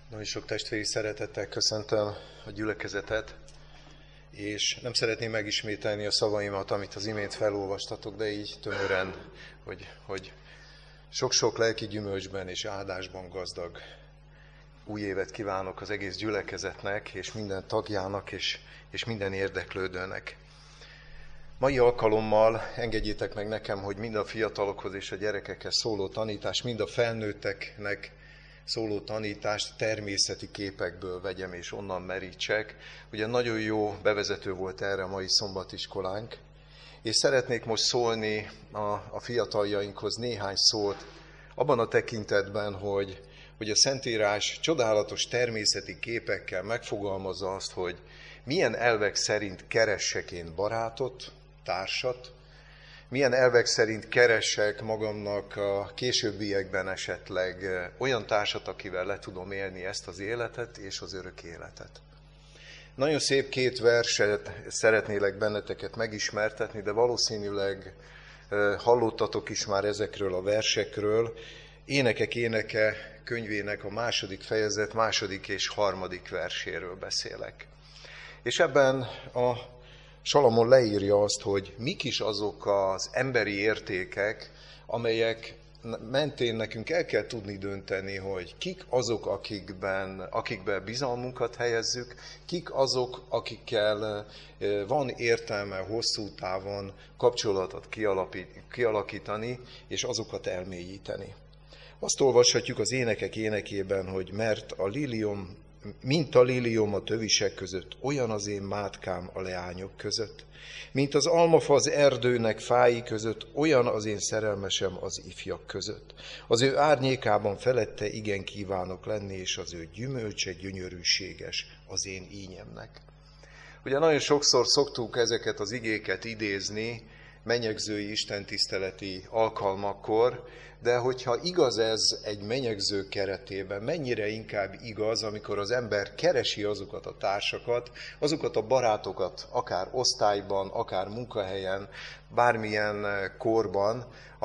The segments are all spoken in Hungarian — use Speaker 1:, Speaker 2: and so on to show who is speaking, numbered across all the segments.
Speaker 1: Nagyon sok testvéri szeretettel köszöntöm a gyülekezetet, és nem szeretném megismételni a szavaimat, amit az imént felolvastatok, de így tömören, hogy sok-sok lelki gyümölcsben és áldásban gazdag új évet kívánok az egész gyülekezetnek, és minden tagjának, és minden érdeklődőnek. Mai alkalommal engedjétek meg nekem, hogy mind a fiatalokhoz és a gyerekekhez szóló tanítást, mind a felnőtteknek szóló tanítást természeti képekből vegyem és onnan merítsek. Ugye nagyon jó bevezető volt erre a mai szombatiskolánk, és szeretnék most szólni a fiataljainkhoz néhány szót abban a tekintetben, hogy a Szentírás csodálatos természeti képekkel megfogalmazza azt, hogy milyen elvek szerint keressek én barátot, társat, milyen elvek szerint keressek magamnak a későbbiekben esetleg olyan társat, akivel le tudom élni ezt az életet és az örök életet. Nagyon szép két verset szeretnélek benneteket megismertetni, de valószínűleg hallottatok is már ezekről a versekről. Énekek éneke könyvének a 2. fejezet 2. és 3. verséről beszélek. És ebben a Salamon leírja azt, hogy mik is azok az emberi értékek, amelyek mentén nekünk el kell tudni dönteni, hogy kik azok, akikben bizalmunkat helyezzük, kik azok, akikkel van értelme hosszú távon kapcsolatot kialakítani, és azokat elmélyíteni. Azt olvashatjuk az énekek énekében, hogy mert a liliom, mint a liliom a tövisek között, olyan az én mátkám a leányok között. Mint az almafa az erdőnek fái között, olyan az én szerelmesem az ifjak között. Az ő árnyékában felette igen kívánok lenni, és az ő gyümölcse gyönyörűséges az én ínyemnek. Ugye nagyon sokszor szoktuk ezeket az igéket idézni menyegzői istentiszteleti alkalmakkor, de hogyha igaz ez egy menyegző keretében, mennyire inkább igaz, amikor az ember keresi azokat a társakat, azokat a barátokat, akár osztályban, akár munkahelyen, bármilyen korban,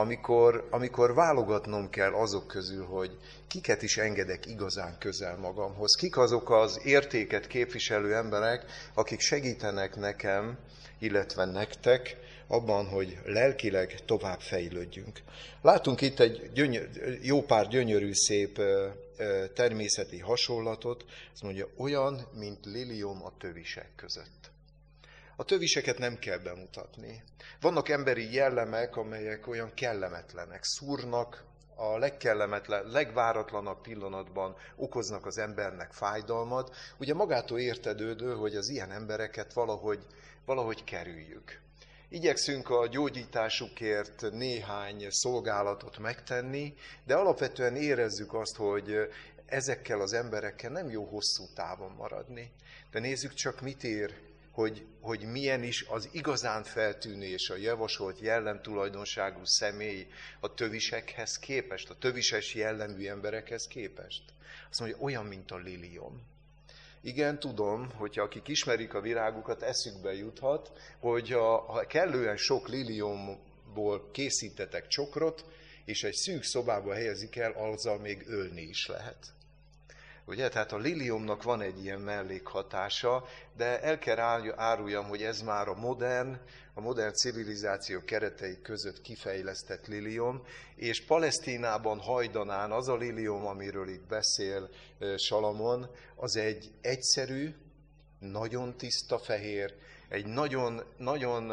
Speaker 1: amikor válogatnom kell azok közül, hogy kiket is engedek igazán közel magamhoz, kik azok az értéket képviselő emberek, akik segítenek nekem, illetve nektek, abban, hogy lelkileg tovább fejlődjünk. Látunk itt egy jó pár gyönyörű, szép természeti hasonlatot, azt mondja, olyan, mint liliom a tövisek között. A töviseket nem kell bemutatni. Vannak emberi jellemek, amelyek olyan kellemetlenek, szúrnak, a legváratlanabb pillanatban okoznak az embernek fájdalmat. Ugye magától értetődő, hogy az ilyen embereket valahogy kerüljük. Igyekszünk a gyógyításukért néhány szolgálatot megtenni, de alapvetően érezzük azt, hogy ezekkel az emberekkel nem jó hosszú távon maradni. De nézzük csak, mit ér, hogy milyen is az igazán feltűnő és a javasolt jellemtulajdonságú személy a tövisekhez képest, a tövises jellemű emberekhez képest. Azt mondja, olyan, mint a liliom. Igen, tudom, hogyha akik ismerik a virágukat, eszükbe juthat, hogy ha kellően sok liliomból készítetek csokrot, és egy szűk szobába helyezik el, azzal még ölni is lehet. Ugye, tehát a liliomnak van egy ilyen mellékhatása, de el kell áruljam, hogy ez már a modern civilizáció keretei között kifejlesztett liliom, és Palesztinában hajdanán az a liliom, amiről itt beszél Salamon, az egy egyszerű, nagyon tiszta fehér, egy nagyon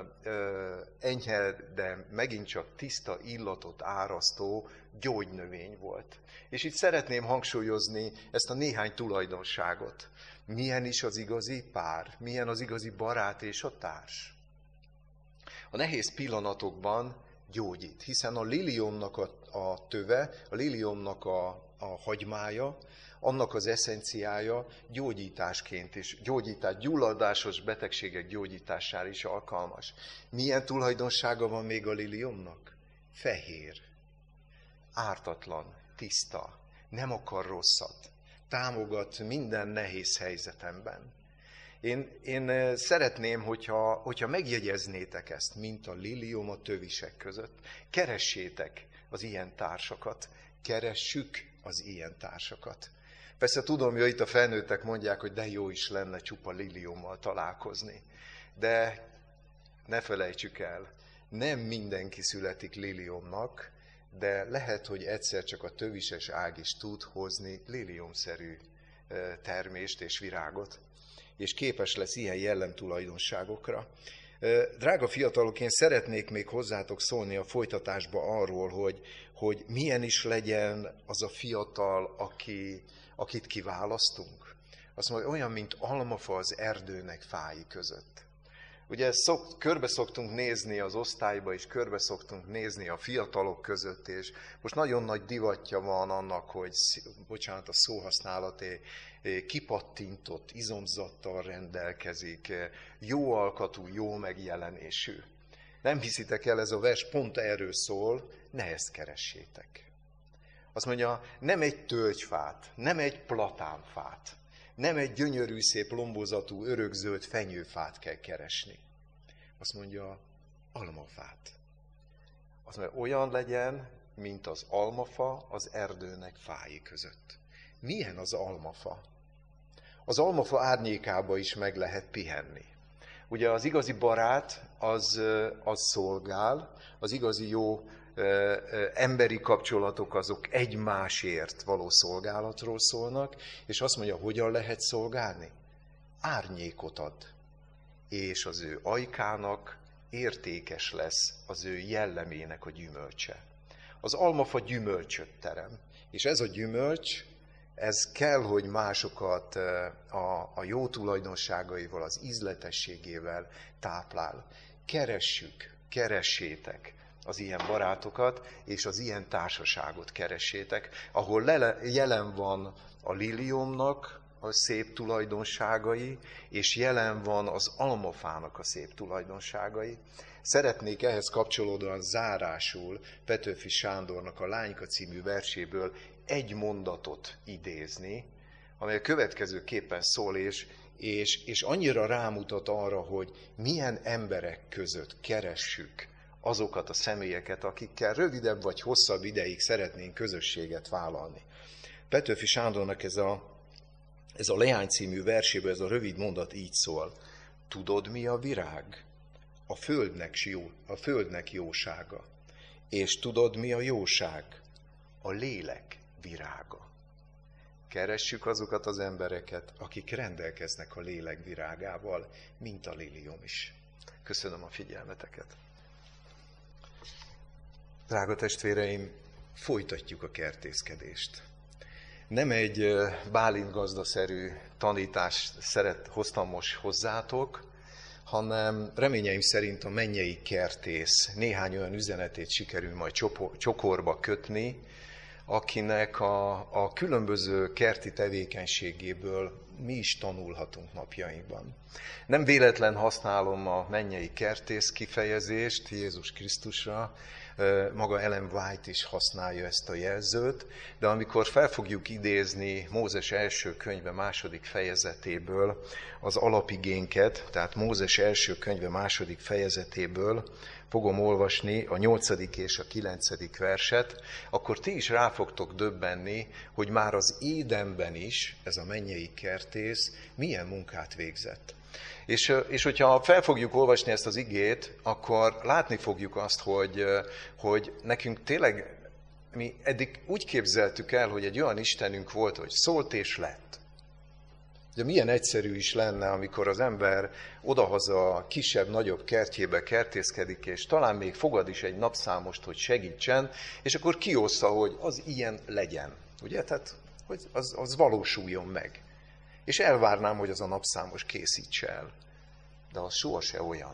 Speaker 1: enyhe, de megint csak tiszta illatot árasztó gyógynövény volt. És itt szeretném hangsúlyozni ezt a néhány tulajdonságot. Milyen is az igazi pár, milyen az igazi barát és a társ. A nehéz pillanatokban gyógyít, hiszen a liliomnak a töve, a liliomnak a hagymája, annak az eszenciája gyógyításként is, gyulladásos betegségek gyógyítására is alkalmas. Milyen tulajdonsága van még a liliomnak? Fehér, ártatlan, tiszta, nem akar rosszat, támogat minden nehéz helyzetemben. Én szeretném, hogyha megjegyeznétek ezt, mint a liliom a tövisek között. Keressétek az ilyen társakat, keressük az ilyen társakat. Persze tudom, hogy itt a felnőttek mondják, hogy de jó is lenne csupa liliommal találkozni. De ne felejtsük el, nem mindenki születik liliomnak, de lehet, hogy egyszer csak a tövises ág is tud hozni liliomszerű termést és virágot, és képes lesz ilyen jellemtulajdonságokra. Drága fiatalok, én szeretnék még hozzátok szólni a folytatásba arról, hogy milyen is legyen az a fiatal, akit kiválasztunk. Azt mondja, olyan, mint almafa az erdőnek fái között. Ugye körbe szoktunk nézni az osztályba, és körbe szoktunk nézni a fiatalok között, és most nagyon nagy divatja van annak, hogy, bocsánat a szóhasználat, kipattintott izomzattal rendelkezik, jó alkatú, jó megjelenésű. Nem hiszitek el, ez a vers pont erről szól, ne ezt keressétek. Azt mondja, nem egy tölgyfát, nem egy platánfát, nem egy gyönyörű, szép lombozatú, örökzöld fenyőfát kell keresni. Azt mondja, almafát. Azt mondja, olyan legyen, mint az almafa az erdőnek fái között. Milyen az almafa? Az almafa árnyékába is meg lehet pihenni. Ugye az igazi barát az szolgál, az igazi jó emberi kapcsolatok azok egymásért való szolgálatról szólnak, és azt mondja, hogyan lehet szolgálni? Árnyékot ad, és az ő ajkának értékes lesz az ő jellemének a gyümölcse. Az almafa gyümölcsöt terem, és ez a gyümölcs, ez kell, hogy másokat a jó tulajdonságaival, az ízletességével táplál. Keressétek az ilyen barátokat, és az ilyen társaságot keressétek, ahol jelen van a liliomnak a szép tulajdonságai, és jelen van az almafának a szép tulajdonságai. Szeretnék ehhez kapcsolódóan zárásul Petőfi Sándornak a Lányka című verséből egy mondatot idézni, amely a következőképpen szól, és annyira rámutat arra, hogy milyen emberek között keressük azokat a személyeket, akikkel rövidebb vagy hosszabb ideig szeretnénk közösséget vállalni. Petőfi Sándornak ez a Leány című verséből ez a rövid mondat így szól. Tudod, mi a virág? A földnek jósága. És tudod, mi a jóság? A lélek virága. Keressük azokat az embereket, akik rendelkeznek a lélek virágával, mint a liliom is. Köszönöm a figyelmeteket. Drága testvéreim, folytatjuk a kertészkedést. Nem egy Bálint gazdaszerű tanítást hoztam most hozzátok, hanem reményeim szerint a mennyei kertész néhány olyan üzenetét sikerül majd csokorba kötni, akinek a különböző kerti tevékenységéből mi is tanulhatunk napjainkban. Nem véletlen használom a mennyei kertész kifejezést Jézus Krisztusra, maga Ellen White is használja ezt a jelzőt, de amikor fel fogjuk idézni Mózes első könyve második fejezetéből az alapigénket, tehát Mózes első könyve második fejezetéből fogom olvasni a 8. és a 9. verset, akkor ti is rá fogtok döbbenni, hogy már az Édenben is ez a mennyei kertész milyen munkát végzett. És hogyha fel fogjuk olvasni ezt az igét, akkor látni fogjuk azt, hogy nekünk tényleg, mi eddig úgy képzeltük el, hogy egy olyan Istenünk volt, hogy szólt és lett. Ugye milyen egyszerű is lenne, amikor az ember odahaza kisebb-nagyobb kertjébe kertészkedik, és talán még fogad is egy napszámost, hogy segítsen, és akkor kiossza, hogy az ilyen legyen. Ugye? Tehát, hogy az valósuljon meg. És elvárnám, hogy az a napszámos készítse el. De az sohasem olyan,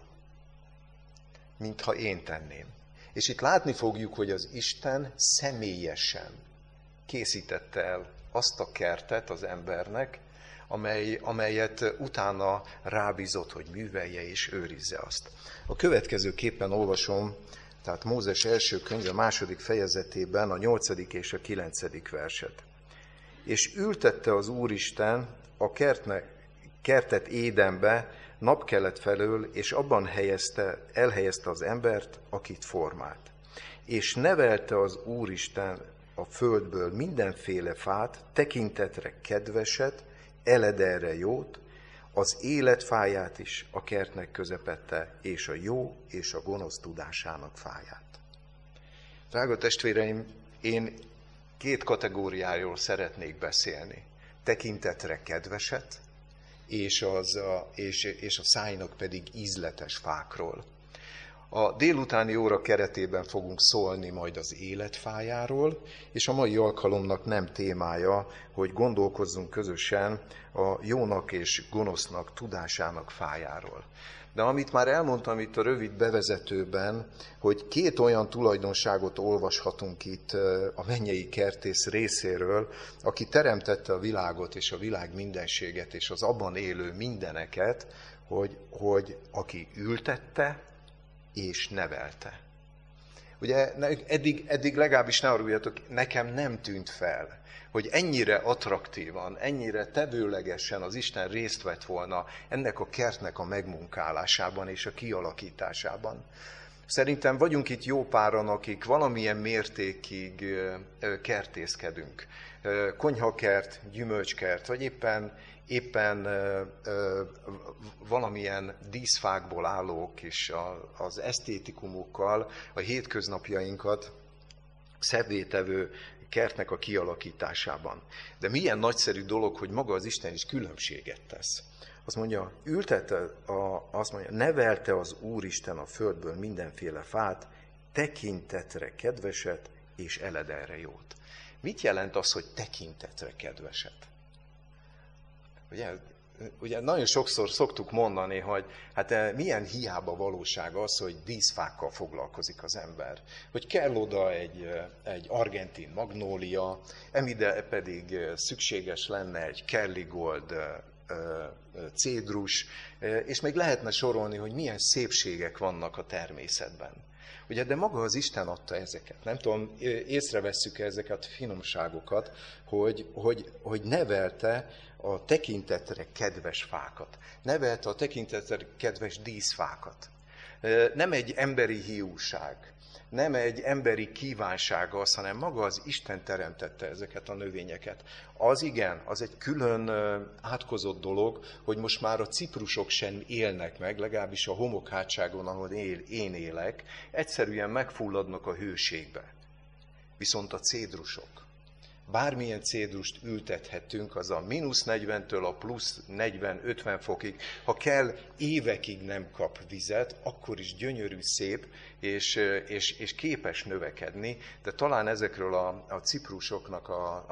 Speaker 1: mintha én tenném. És itt látni fogjuk, hogy az Isten személyesen készítette el azt a kertet az embernek, amelyet utána rábízott, hogy művelje és őrizze azt. A következőképpen olvasom, tehát Mózes első könyve második fejezetében a 8. és a 9. verset. És ültette az Úristen a kertet Édenbe napkelet felől, és abban elhelyezte az embert, akit formált. És nevelte az Úristen
Speaker 2: a földből mindenféle fát, tekintetre kedveset, eledelre jót, az életfáját is a kertnek közepette, és a jó és a gonosz tudásának fáját.
Speaker 1: Drága testvéreim, én 2 kategóriáról szeretnék beszélni. Tekintetre kedveset, és a szájnak pedig ízletes fákról. A délutáni óra keretében fogunk szólni majd az életfájáról, és a mai alkalomnak nem témája, hogy gondolkozzunk közösen a jónak és gonosznak tudásának fájáról. De amit már elmondtam itt a rövid bevezetőben, hogy 2 olyan tulajdonságot olvashatunk itt a mennyei kertész részéről, aki teremtette a világot és a világ mindenséget és az abban élő mindeneket, hogy aki ültette és nevelte. Ugye eddig legalábbis ne aruljatok, nekem nem tűnt fel, hogy ennyire attraktívan, ennyire tevőlegesen az Isten részt vett volna ennek a kertnek a megmunkálásában és a kialakításában. Szerintem vagyunk itt jó páran, akik valamilyen mértékig kertészkedünk. Konyhakert, gyümölcskert, vagy éppen valamilyen díszfákból állók, és az esztétikumokkal a hétköznapjainkat szebbé-tevő kertnek a kialakításában. De milyen nagyszerű dolog, hogy maga az Isten is különbséget tesz. Azt mondja, nevelte az Úristen a földből mindenféle fát, tekintetre kedveset és eledelre jót. Mit jelent az, hogy tekintetre kedveset? Ugye nagyon sokszor szoktuk mondani, hogy hát milyen hiába valóság az, hogy díszfákkal foglalkozik az ember. Hogy kell oda egy argentin magnólia, emide pedig szükséges lenne egy Kerligold cédrus, és még lehetne sorolni, hogy milyen szépségek vannak a természetben. Ugye, de maga az Isten adta ezeket. Nem tudom, észrevesszük ezeket a finomságokat, hogy nevelte a tekintetre kedves fákat. Nevelte a tekintetre kedves díszfákat. Nem egy emberi hiúság, nem egy emberi kívánsága az, hanem maga az Isten teremtette ezeket a növényeket. Az igen, az egy külön átkozott dolog, hogy most már a ciprusok sem élnek meg, legalábbis a homokhátságon, ahol én élek, egyszerűen megfulladnak a hőségbe. Viszont a cédrusok, bármilyen cédrust ültethetünk, az a -40-től a plusz 40-50 fokig, ha kell, évekig nem kap vizet, akkor is gyönyörű, szép, és képes növekedni, de talán ezekről a ciprusoknak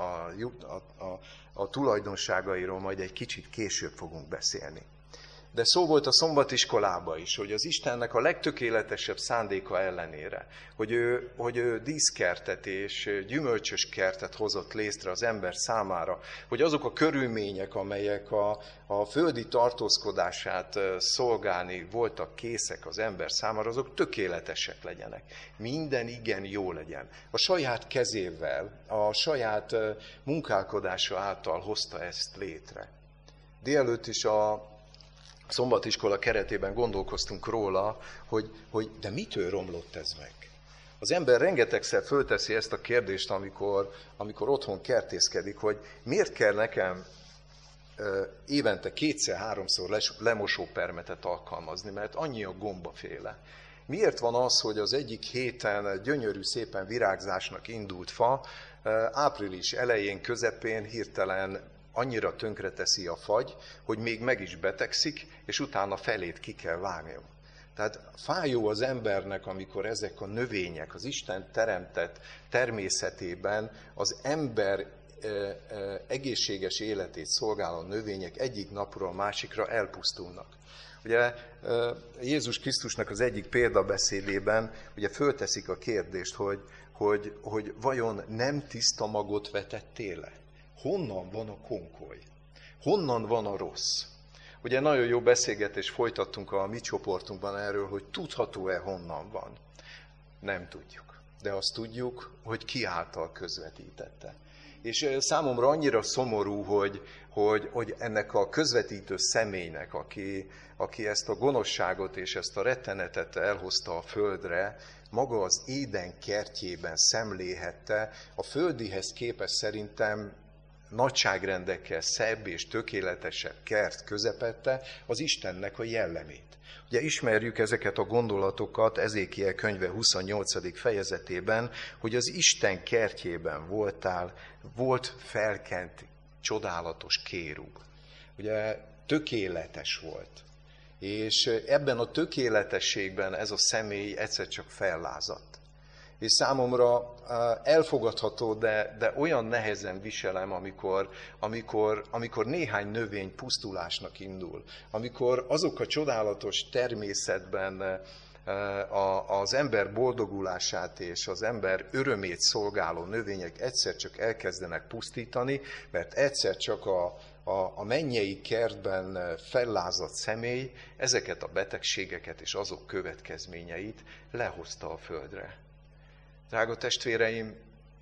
Speaker 1: a tulajdonságairól majd egy kicsit később fogunk beszélni. De szó volt a szombatiskolában is, hogy az Istennek a legtökéletesebb szándéka ellenére, hogy ő díszkertet és gyümölcsös kertet hozott létre az ember számára, hogy azok a körülmények, amelyek a földi tartózkodását szolgálni voltak készek az ember számára, azok tökéletesek legyenek. Minden igen jó legyen. A saját kezével, a saját munkálkodása által hozta ezt létre. Délelőtt is a szombatiskola keretében gondolkoztunk róla, hogy de mitől romlott ez meg? Az ember rengetegszer fölteszi ezt a kérdést, amikor otthon kertészkedik, hogy miért kell nekem évente 2-3-szor lemosópermetet alkalmazni, mert annyi a gombaféle. Miért van az, hogy az egyik héten gyönyörű szépen virágzásnak indult fa, április elején, közepén hirtelen annyira tönkreteszi a fagy, hogy még meg is betegszik, és utána felét ki kell vágni. Tehát fájó az embernek, amikor ezek a növények, az Isten teremtett természetében az ember egészséges életét szolgáló növények egyik napról a másikra elpusztulnak. Ugye Jézus Krisztusnak az egyik példabeszédében ugye fölteszik a kérdést, hogy vajon nem tiszta magot vetettél-e? Honnan van a konkoly? Honnan van a rossz? Ugye nagyon jó beszélgetést folytattunk a mi csoportunkban erről, hogy tudható-e honnan van. Nem tudjuk. de azt tudjuk, hogy ki által közvetítette. És számomra annyira szomorú, hogy ennek a közvetítő személynek, aki ezt a gonoszságot és ezt a rettenetet elhozta a földre, maga az Éden kertjében szemléhette, a földihez képest szerintem nagyságrendekkel szebb és tökéletesebb kert közepette az Istennek a jellemét. Ugye ismerjük ezeket a gondolatokat Ezékiel könyve 28. fejezetében, hogy az Isten kertjében volt felkent csodálatos kérub. Ugye tökéletes volt. És ebben a tökéletességben ez a személy egyszer csak fellázadt. És számomra elfogadható, de olyan nehezen viselem, amikor néhány növény pusztulásnak indul, amikor azok a csodálatos természetben az ember boldogulását és az ember örömét szolgáló növények egyszer csak elkezdenek pusztítani, mert egyszer csak a mennyei kertben fellázadt személy ezeket a betegségeket és azok következményeit lehozta a földre. Drága testvéreim,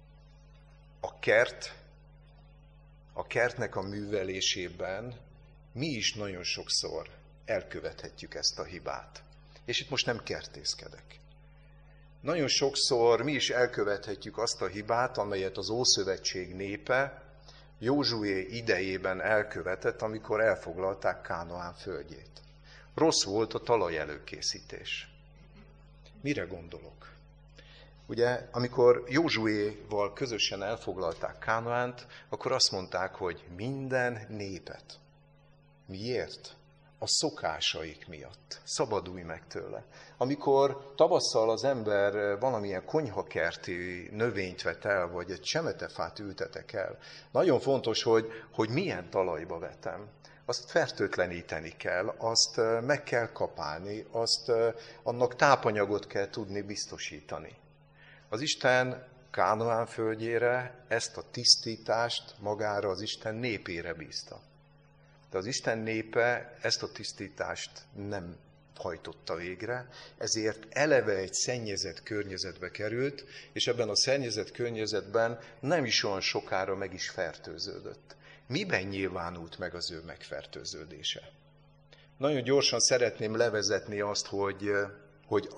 Speaker 1: a kertnek a művelésében mi is nagyon sokszor elkövethetjük ezt a hibát. És itt most nem kertészkedek. Nagyon sokszor mi is elkövethetjük azt a hibát, amelyet az Ószövetség népe Józsué idejében elkövetett, amikor elfoglalták Kánaán földjét. Rossz volt a talajelőkészítés. Mire gondolok? Ugye, amikor Józsuéval közösen elfoglalták Kánaánt, akkor azt mondták, hogy minden népet. Miért? A szokásaik miatt. Szabadulj meg tőle. Amikor tavasszal az ember valamilyen konyhakerti növényt vet el, vagy egy csemetefát ültetek el, nagyon fontos, hogy milyen talajba vetem. Azt fertőtleníteni kell, azt meg kell kapálni, annak tápanyagot kell tudni biztosítani. Az Isten Kánaán földjére ezt a tisztítást magára az Isten népére bízta. De az Isten népe ezt a tisztítást nem hajtotta végre, ezért eleve egy szennyezett környezetbe került, és ebben a szennyezett környezetben nem is olyan sokára meg is fertőződött. Miben nyilvánult meg az ő megfertőződése? Nagyon gyorsan szeretném levezetni azt, hogy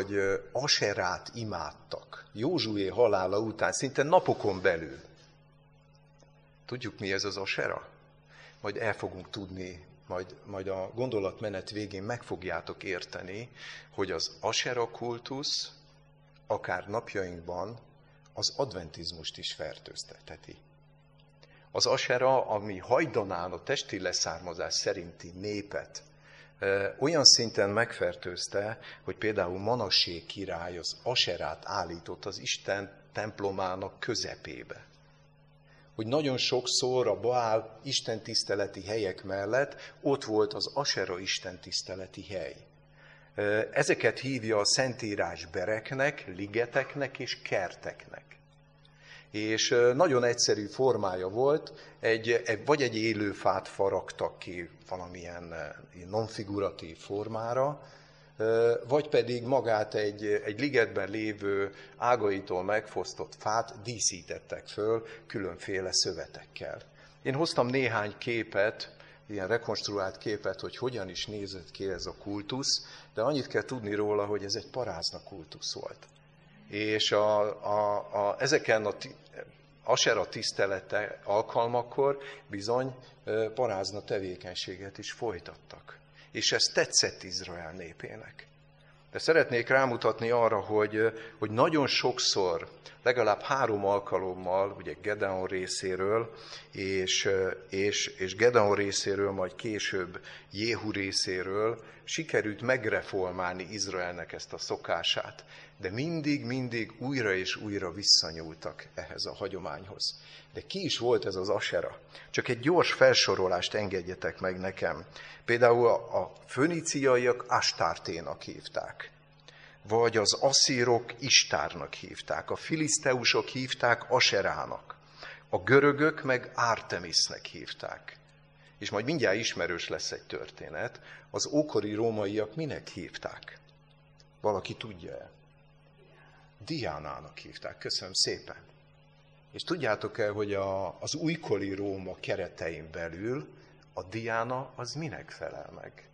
Speaker 1: Aserát imádtak Józsué halála után, szinte napokon belül. Tudjuk, mi ez az Asera? Majd el fogunk tudni, majd a gondolatmenet végén meg fogjátok érteni, hogy az Asera kultusz akár napjainkban az adventizmust is fertőztetheti. Az Asera, ami hajdanán a testi leszármazás szerinti népet olyan szinten megfertőzte, hogy például Manassé király az Aserát állított az Isten templomának közepébe. Hogy nagyon sokszor a Baál istentiszteleti helyek mellett ott volt az Asera istentiszteleti hely. Ezeket hívja a Szentírás bereknek, ligeteknek és kerteknek. És nagyon egyszerű formája volt, vagy egy élő fát faragtak ki valamilyen nonfiguratív formára, vagy pedig magát egy ligetben lévő ágaitól megfosztott fát díszítettek föl különféle szövetekkel. Én hoztam néhány képet, ilyen rekonstruált képet, hogy hogyan is nézett ki ez a kultusz, de annyit kell tudni róla, hogy ez egy parázna kultusz volt. És ezeken a Asera tisztelete alkalmakkor bizony parázna tevékenységet is folytattak. És ez tetszett Izrael népének. De szeretnék rámutatni arra, hogy nagyon sokszor, legalább 3 alkalommal, ugye Gedeon részéről, és Gedeon részéről, majd később Jéhu részéről sikerült megreformálni Izraelnek ezt a szokását. De mindig újra és újra visszanyúltak ehhez a hagyományhoz. De ki is volt ez az Asera? Csak egy gyors felsorolást engedjetek meg nekem. Például a föníciaiak Astárténak hívták, vagy az asszírok Istárnak hívták, a filiszteusok hívták Aserának, a görögök meg Artemisnek hívták. És majd mindjárt ismerős lesz egy történet, az ókori rómaiak minek hívták? Valaki tudja-e? Diánának hívták, köszönöm szépen. És tudjátok-e, hogy az újkori Róma keretein belül a Diána az minek felel meg?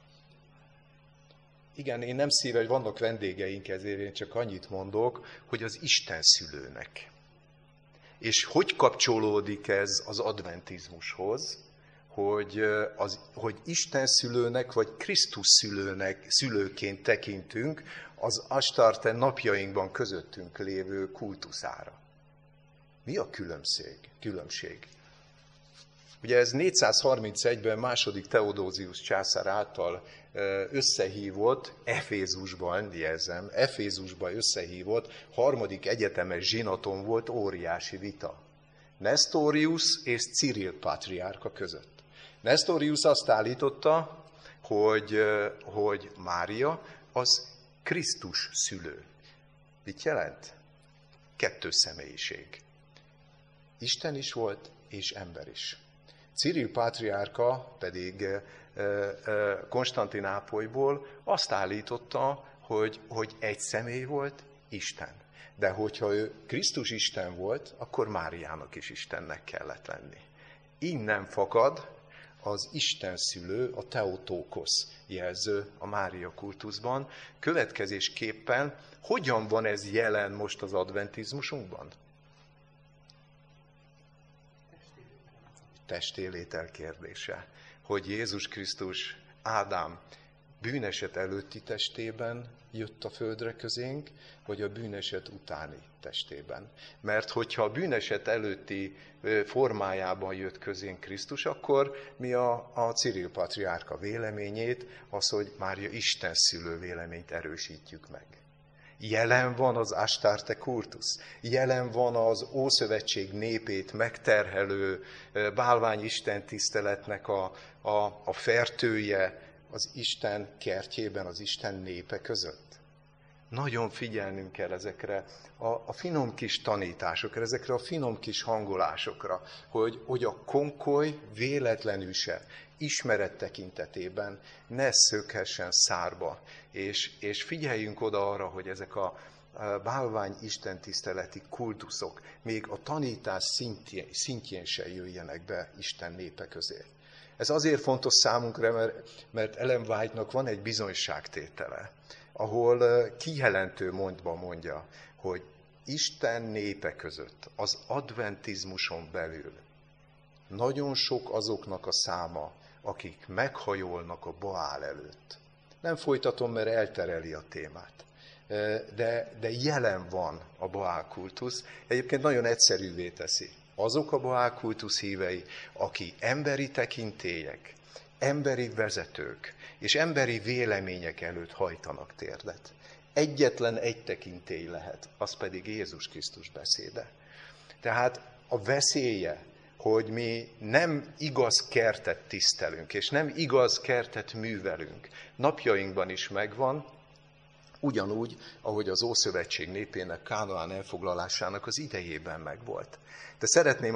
Speaker 1: Igen, én nem szíves, vannak vendégeink, ezért én csak annyit mondok, hogy az Isten szülőnek. És hogy kapcsolódik ez az adventizmushoz, hogy Isten szülőnek, vagy Krisztus szülőként tekintünk az Astarte napjainkban közöttünk lévő kultuszára. Mi a különbség? Ugye ez 431-ben második Theodósius császár által összehívott, Efézusban összehívott, harmadik egyetemes zsinaton volt óriási vita. Nestorius és Cirill pátriárka között. Nestorius azt állította, hogy Mária az Krisztus szülő. Mit jelent? Kettős személyiség. Isten is volt, és ember is. Cirill pátriárka pedig Konstantinápolyból azt állította, hogy egy személy volt, Isten. De hogyha ő Krisztus Isten volt, akkor Máriának is Istennek kellett lenni. Innen fakad az Isten szülő, a Theotokos jelző a Mária kultuszban. Következésképpen hogyan van ez jelen most az adventizmusunkban? Testélétel kérdése. Hogy Jézus Krisztus, Ádám bűneset előtti testében jött a földre közénk, vagy a bűneset utáni testében. Mert hogyha a bűneset előtti formájában jött közénk Krisztus, akkor mi a Cirill pátriárka véleményét, az, hogy Mária Isten szülő véleményt erősítjük meg. Jelen van az Astarte kultusz, jelen van az Ószövetség népét megterhelő bálványisten tiszteletnek a fertője az Isten kertjében, az Isten népe között. Nagyon figyelnünk kell ezekre a finom kis tanításokra, ezekre a finom kis hangolásokra, hogy a konkoly véletlenül se ismeret tekintetében ne szökhessen szárba, és figyeljünk oda arra, hogy ezek a bálvány istentiszteleti kultuszok még a tanítás szintjén se jöjjenek be Isten népe közé. Ez azért fontos számunkra, mert Ellen White-nak van egy bizonyságtétele, ahol kijelentő mondva mondja, hogy Isten népe között, az adventizmuson belül nagyon sok azoknak a száma, akik meghajolnak a Baál előtt. Nem folytatom, mert eltereli a témát. De jelen van a Baál kultusz, egyébként nagyon egyszerűvé teszi. Azok a Baál kultusz hívei, aki emberi tekintélyek, emberi vezetők és emberi vélemények előtt hajtanak térdet. Egyetlen egy tekintély lehet, az pedig Jézus Krisztus beszéde. Tehát a veszélye, hogy mi nem igaz kertet tisztelünk, és nem igaz kertet művelünk, napjainkban is megvan, ugyanúgy, ahogy az Ószövetség népének Kánaán elfoglalásának az idejében megvolt. De szeretném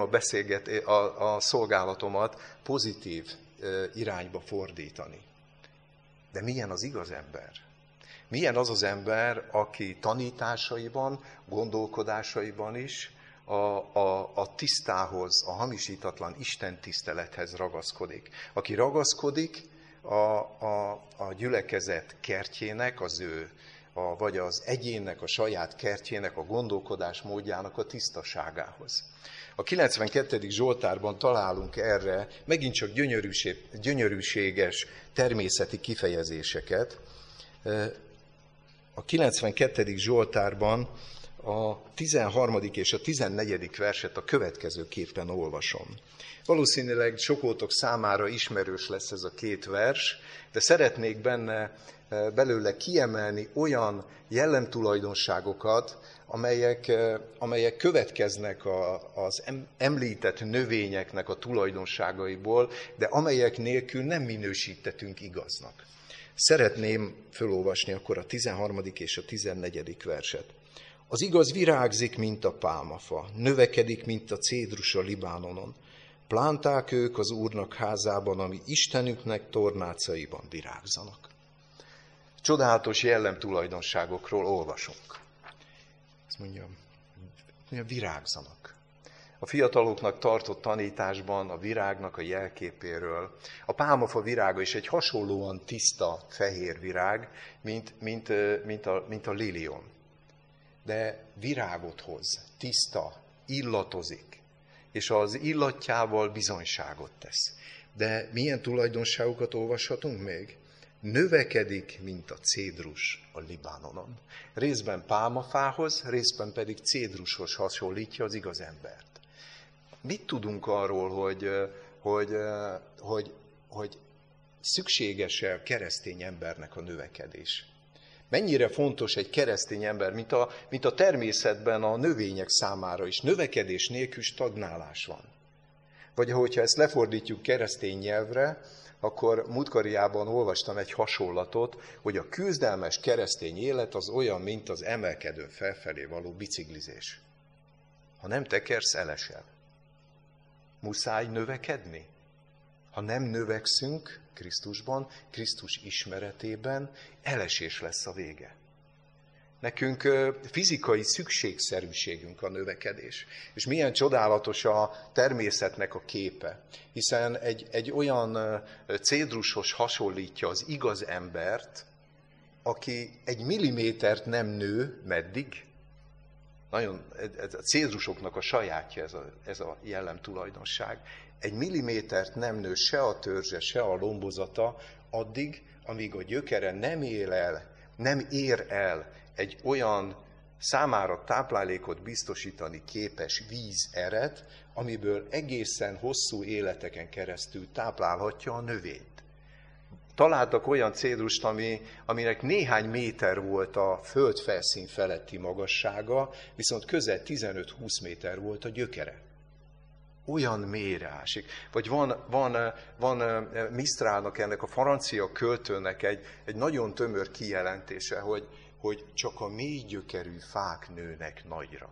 Speaker 1: a szolgálatomat pozitív irányba fordítani. De milyen az igaz ember? Milyen az az ember, aki tanításaiban, gondolkodásaiban is a tisztához, a hamisítatlan Isten tisztelethez ragaszkodik. Aki ragaszkodik a gyülekezet kertjének, vagy az egyénnek, a saját kertjének, a gondolkodás módjának a tisztaságához. A 92. Zsoltárban találunk erre megint csak gyönyörűséges természeti kifejezéseket. A 92. Zsoltárban a 13. és a 14. verset a következőképpen olvasom. Valószínűleg sokótok számára ismerős lesz ez a két vers, de szeretnék belőle kiemelni olyan jellemtulajdonságokat, amelyek következnek az említett növényeknek a tulajdonságaiból, de amelyek nélkül nem minősítetünk igaznak. Szeretném felolvasni akkor a 13. és a 14. verset. Az igaz virágzik, mint a pálmafa, növekedik, mint a cédrus a Libánonon. Plánták ők az Úrnak házában, ami Istenüknek tornácaiban virágzanak. Csodálatos jellemtulajdonságokról olvasunk.
Speaker 2: azt mondja, virágzanak. A fiataloknak tartott tanításban a virágnak a jelképéről. A pálmafa virága is egy hasonlóan tiszta fehér virág, mint a lilium. De virágot hoz, tiszta, illatozik, és az illatjával bizonyságot tesz. De milyen tulajdonságokat olvashatunk még? Növekedik, mint a cédrus a Libánonon. Részben pálmafához, részben pedig cédrushoz hasonlítja az igaz embert. Mit tudunk arról, hogy szükséges-e keresztény embernek a növekedés? Mennyire fontos egy keresztény ember, mint a természetben a növények számára is. Növekedés nélkül stagnálás van. Vagy hogyha ezt lefordítjuk keresztény nyelvre, akkor múltkoriában olvastam egy hasonlatot, hogy a küzdelmes keresztény élet az olyan, mint az emelkedőn felfelé való biciklizés. Ha nem tekersz, elesel. Muszáj növekedni. Ha nem növekszünk Krisztusban, Krisztus ismeretében, elesés lesz a vége. Nekünk fizikai szükségszerűségünk a növekedés. És milyen csodálatos a természetnek a képe. Hiszen egy olyan cédrushoz hasonlítja az igaz embert, aki egy millimétert nem nő, meddig? Nagyon, ez a cédrusoknak a sajátja ez a jellemtulajdonság. Egy millimétert nem nő se a törzse, se a lombozata, addig, amíg a gyökere nem ér el egy olyan számára táplálékot biztosítani képes vízeret, amiből egészen hosszú életeken keresztül táplálhatja a növényt. Találtak olyan cédrust, aminek néhány méter volt a földfelszín feletti magassága, viszont közel 15-20 méter volt a gyökere. Olyan mélyre ásik. Vagy van Mistrálnak, ennek a francia költőnek egy nagyon tömör kijelentése, hogy csak a mély gyökerű fák nőnek nagyra.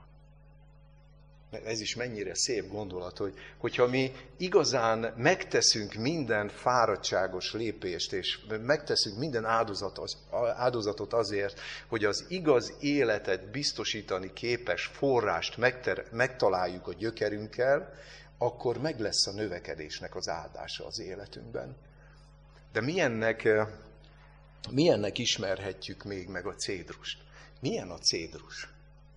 Speaker 2: Ez is mennyire szép gondolat, hogyha mi igazán megteszünk minden fáradtságos lépést, és megteszünk minden áldozatot azért, hogy az igaz életet biztosítani képes forrást megtaláljuk a gyökerünkkel, akkor meg lesz a növekedésnek az áldása az életünkben. De milyennek ismerhetjük még meg a cédrust? Milyen a cédrus?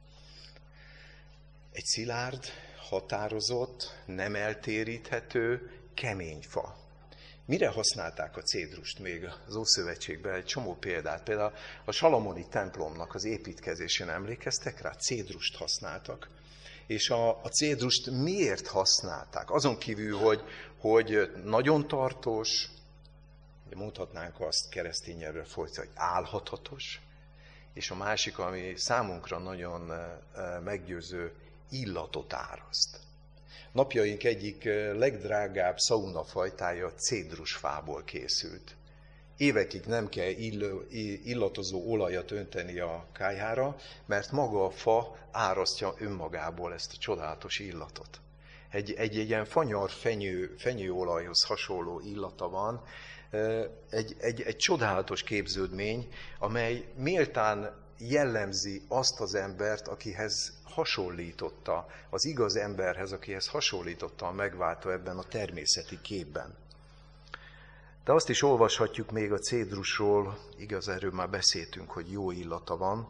Speaker 2: Egy szilárd, határozott, nem eltéríthető, kemény fa. Mire használták a cédrust még az Ószövetségben? Egy csomó példát. Például a salamoni templomnak az építkezésén emlékeztek rá? Cédrust használtak. És a cédrust miért használták? Azon kívül, hogy nagyon tartós, mondhatnánk azt keresztény nyelvre fordítva, hogy álhatatos, és a másik, ami számunkra nagyon meggyőző, illatot áraszt. Napjaink egyik legdrágább szaunafajtája cédrusfából készült. Évekig nem kell illatozó olajat önteni a kályhára, mert maga a fa árasztja önmagából ezt a csodálatos illatot. Egy ilyen fanyar fenyőolajhoz hasonló illata van, egy csodálatos képződmény, amely méltán jellemzi azt az embert, akihez hasonlította, az igaz emberhez, akihez hasonlította a megváltó ebben a természeti képben. De azt is olvashatjuk még a cédrusról, igaz, erről már beszéltünk, hogy jó illata van,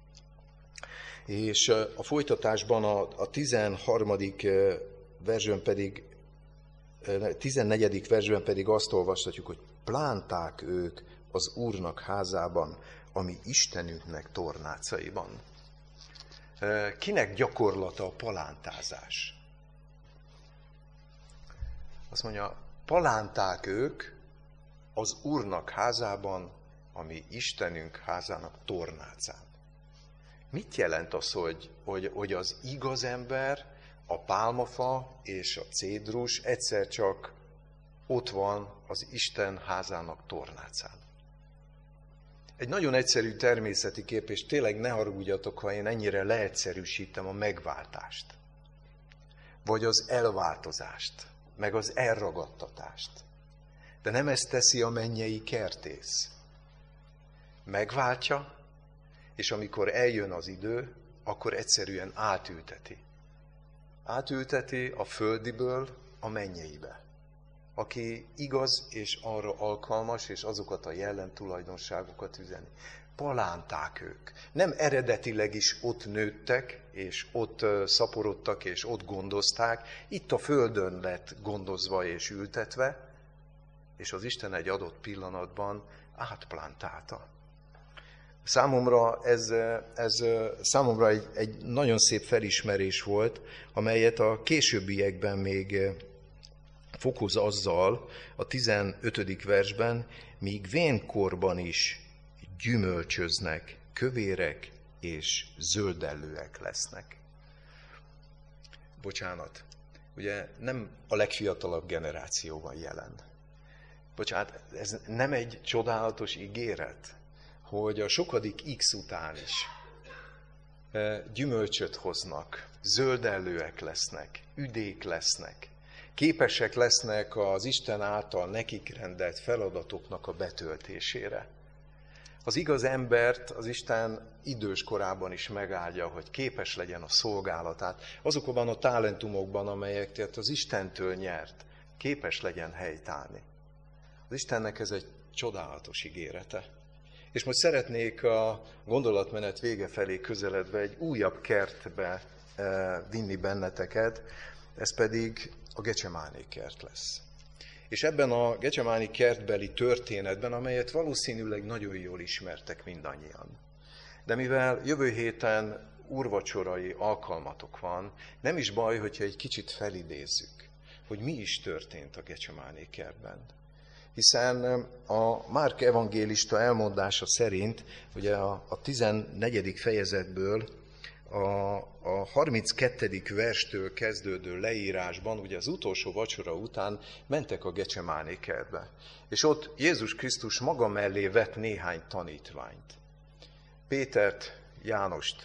Speaker 2: és a folytatásban a 14. versben pedig azt olvashatjuk, hogy plánták ők az Úrnak házában, ami Istenünknek tornácaiban. Kinek gyakorlata a palántázás? Azt mondja, palánták ők az Úrnak házában, ami Istenünk házának tornácán. Mit jelent az, hogy az igaz ember, a pálmafa és a cédrus egyszer csak ott van az Isten házának tornácán? Egy nagyon egyszerű természeti kép, és tényleg ne haragudjatok, ha én ennyire leegyszerűsítem a megváltást, vagy az elváltozást, meg az elragadtatást. De nem ezt teszi a mennyei kertész. Megváltja, és amikor eljön az idő, akkor egyszerűen átülteti. Átülteti a földiből a mennyeibe. Aki igaz és arra alkalmas, és azokat a jellentulajdonságokat üzeni. Palánták ők. Nem eredetileg is ott nőttek, és ott szaporodtak, és ott gondozták. Itt a földön lett gondozva és ültetve, és az Isten egy adott pillanatban átplántálta. Számomra ez számomra egy nagyon szép felismerés volt, amelyet a későbbiekben még fokoz azzal a 15. versben, míg vénkorban is gyümölcsöznek, kövérek és zöldellőek lesznek. Bocsánat, ugye nem a legfiatalabb generáció van jelen. Bocsánat, ez nem egy csodálatos ígéret, hogy a sokadik X után is gyümölcsöt hoznak, zöldellőek lesznek, üdék lesznek, képesek lesznek az Isten által nekik rendelt feladatoknak a betöltésére. Az igaz embert az Isten idős korában is megáldja, hogy képes legyen a szolgálatát, azokban a talentumokban, amelyeket az Istentől nyert, képes legyen helytállni. Az Istennek ez egy csodálatos ígérete. És most szeretnék a gondolatmenet vége felé közeledve egy újabb kertbe vinni benneteket, ez pedig a Gecsemáné kert lesz. És ebben a Gecsemáné kertbeli történetben, amelyet valószínűleg nagyon jól ismertek mindannyian. De mivel jövő héten úrvacsorai alkalmatok van, nem is baj, hogyha egy kicsit felidézzük, hogy mi is történt a Gecsemáné kertben. Hiszen a Márk evangélista elmondása szerint, ugye a 14. fejezetből a 32. verstől kezdődő leírásban, ugye az utolsó vacsora után mentek a Gecsemáné kertbe. És ott Jézus Krisztus maga mellé vett néhány tanítványt. Pétert, Jánost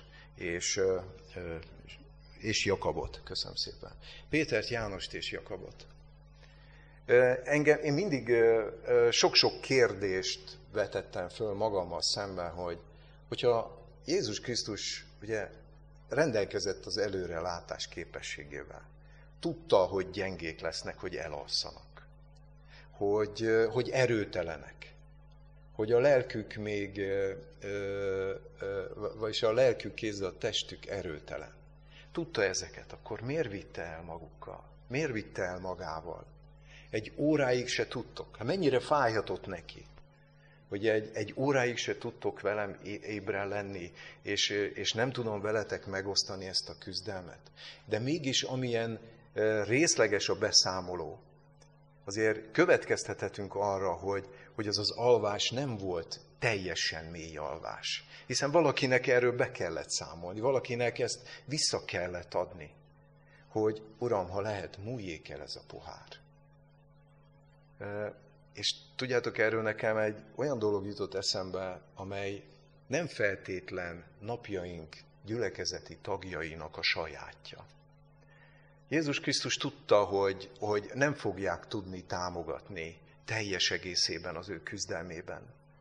Speaker 2: és Jakabot. Köszönöm szépen. Pétert, Jánost és Jakabot. Én mindig sok-sok kérdést vetettem föl magammal szemben, hogyha Jézus Krisztus ugye rendelkezett az előrelátás képességével, tudta, hogy gyengék lesznek, hogy elalszanak, hogy erőtelenek, hogy a lelkük vagyis a lelkük kézzel a testük erőtelen. Tudta ezeket, akkor miért vitte el magukkal? Miért vitte el magával? Egy óráig se tudtok. Hát mennyire fájhatott neki, hogy egy óráig se tudtok velem ébren lenni, és nem tudom veletek megosztani ezt a küzdelmet. De mégis amilyen részleges a beszámoló, azért következtethetünk arra, hogy az alvás nem volt teljesen mély alvás. Hiszen valakinek erről be kellett számolni, valakinek ezt vissza kellett adni, hogy Uram, ha lehet, múljék el ez a pohár. És tudjátok, erről nekem egy olyan dolog jutott eszembe, amely nem feltétlen napjaink gyülekezeti tagjainak a sajátja. Jézus Krisztus tudta, hogy nem fogják tudni támogatni teljes egészében az ő küzdelmében.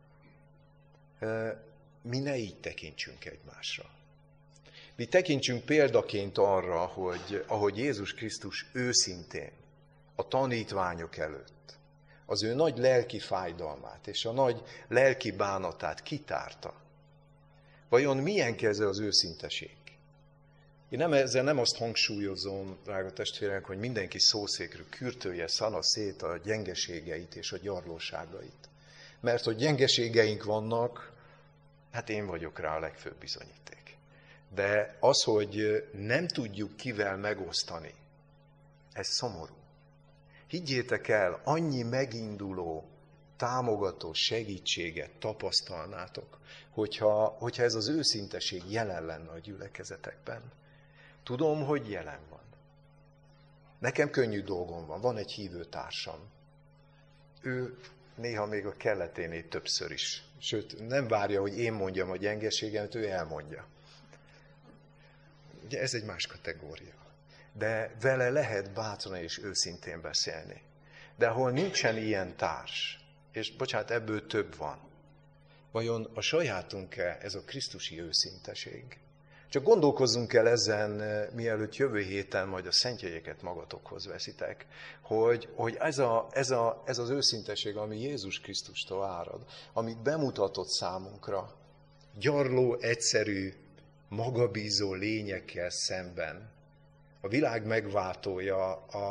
Speaker 2: Mi ne így tekintsünk egymásra. Mi tekintsünk példaként arra, hogy ahogy Jézus Krisztus őszintén a tanítványok előtt az ő nagy lelki fájdalmát és a nagy lelki bánatát kitárta. Vajon milyen ez az őszinteség? Én ezzel nem azt hangsúlyozom, drága testvérek, hogy mindenki szószékről kürtölje szana szét a gyengeségeit és a gyarlóságait. Mert hogy gyengeségeink vannak, hát én vagyok rá a legfőbb bizonyíték. De az, hogy nem tudjuk kivel megosztani, ez szomorú. Higgyétek el, annyi meginduló, támogató segítséget tapasztalnátok, hogyha ez az őszinteség jelen lenne a gyülekezetekben. Tudom, hogy jelen van. Nekem könnyű dolgom van egy hívő társam. Ő néha még a kelleténél többször is. Sőt, nem várja, hogy én mondjam a gyengeségemet, ő elmondja. Ugye ez egy más kategória. De vele lehet bátran és őszintén beszélni. De ahol nincsen ilyen társ, és bocsánat, ebből több van, vajon a sajátunk-e ez a krisztusi őszinteség?
Speaker 1: Csak gondolkozzunk el ezen, mielőtt jövő héten majd a szentjegyeket magatokhoz veszitek, hogy ez az őszinteség, ami Jézus Krisztustól árad, amit bemutatott számunkra, gyarló, egyszerű, magabízó lényekkel szemben, a világ megváltója,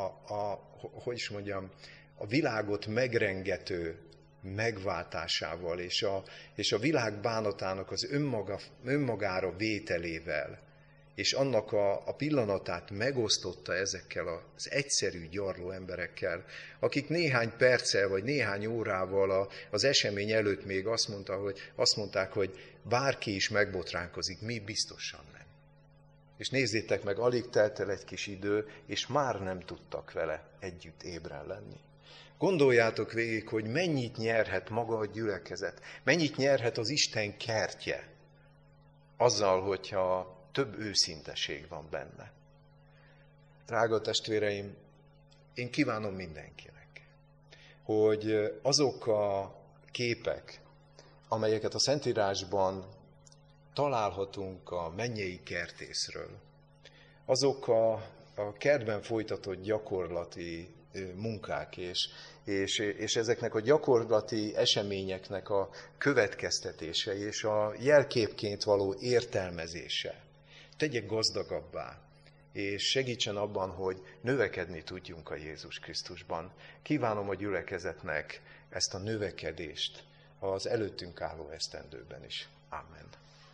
Speaker 1: a világot megrengető megváltásával, és a világ bánatának az önmagára vételével, és annak a pillanatát megosztotta ezekkel az egyszerű, gyarló emberekkel, akik néhány perccel vagy néhány órával az esemény előtt még azt mondták, hogy bárki is megbotránkozik, mi biztosan nem. És nézzétek meg, alig telt el egy kis idő, és már nem tudtak vele együtt ébren lenni. Gondoljátok végig, hogy mennyit nyerhet maga a gyülekezet, mennyit nyerhet az Isten kertje azzal, hogyha több őszinteség van benne. Drága testvéreim, én kívánom mindenkinek, hogy azok a képek, amelyeket a Szentírásban találhatunk a mennyei kertészről, azok a kertben folytatott gyakorlati munkák, és ezeknek a gyakorlati eseményeknek a következtetése, és a jelképként való értelmezése tegye gazdagabbá, és segítsen abban, hogy növekedni tudjunk a Jézus Krisztusban. Kívánom a gyülekezetnek ezt a növekedést az előttünk álló esztendőben is. Amen.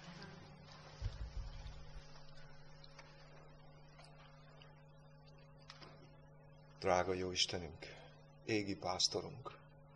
Speaker 1: Drága jó Istenünk, égi pásztorunk!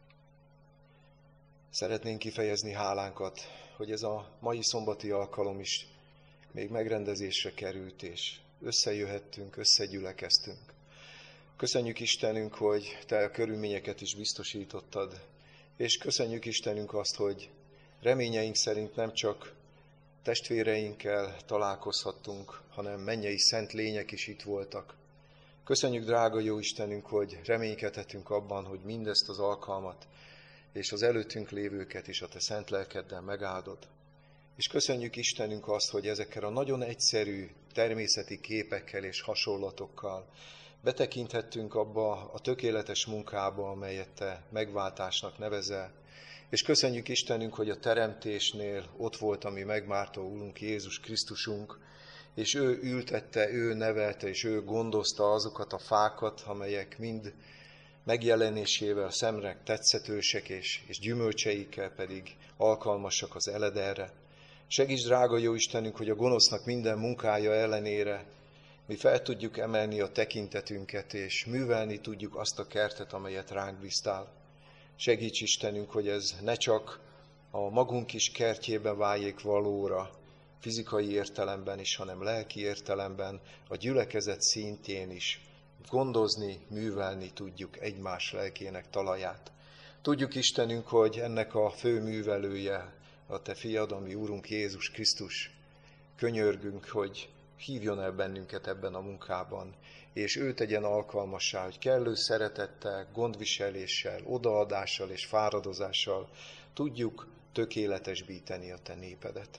Speaker 1: Szeretnénk kifejezni hálánkat, hogy ez a mai szombati alkalom is még megrendezésre került, és összejöhettünk, összegyülekeztünk. Köszönjük Istenünk, hogy Te a körülményeket is biztosítottad, és köszönjük Istenünk azt, hogy reményeink szerint nem csak testvéreinkkel találkozhattunk, hanem mennyei szent lények is itt voltak. Köszönjük, drága jó Istenünk, hogy reménykedhetünk abban, hogy mindezt az alkalmat és az előttünk lévőket is a Te szent lelkeddel megáldod. És köszönjük Istenünk azt, hogy ezekkel a nagyon egyszerű természeti képekkel és hasonlatokkal betekinthettünk abba a tökéletes munkába, amelyet Te megváltásnak nevezel. És köszönjük Istenünk, hogy a teremtésnél ott volt a mi megváltó Úrunk Jézus Krisztusunk, és ő ültette, ő nevelte, és ő gondozta azokat a fákat, amelyek mind megjelenésével szemre tetszetősek, és gyümölcseikkel pedig alkalmasak az elederre. Segíts, drága jó Istenünk, hogy a gonosznak minden munkája ellenére mi fel tudjuk emelni a tekintetünket, és művelni tudjuk azt a kertet, amelyet ránk bíztál. Segíts Istenünk, hogy ez ne csak a magunk kis kertjében váljék valóra, fizikai értelemben is, hanem lelki értelemben, a gyülekezet szintjén is gondozni, művelni tudjuk egymás lelkének talaját. Tudjuk Istenünk, hogy ennek a fő művelője a Te fiad, a mi Úrunk Jézus Krisztus. Könyörgünk, hogy hívjon el bennünket ebben a munkában, és ő tegyen alkalmassá, hogy kellő szeretettel, gondviseléssel, odaadással és fáradozással tudjuk tökéletesbíteni a Te népedet.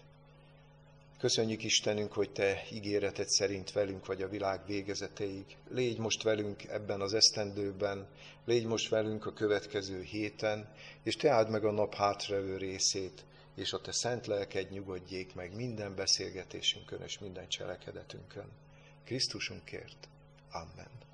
Speaker 1: Köszönjük Istenünk, hogy Te ígéreted szerint velünk vagy a világ végezetéig. Légy most velünk ebben az esztendőben, légy most velünk a következő héten, és Te áld meg a nap hátralévő részét, és a Te szent lelked nyugodjék meg minden beszélgetésünkön és minden cselekedetünkön. Krisztusunkért. Amen.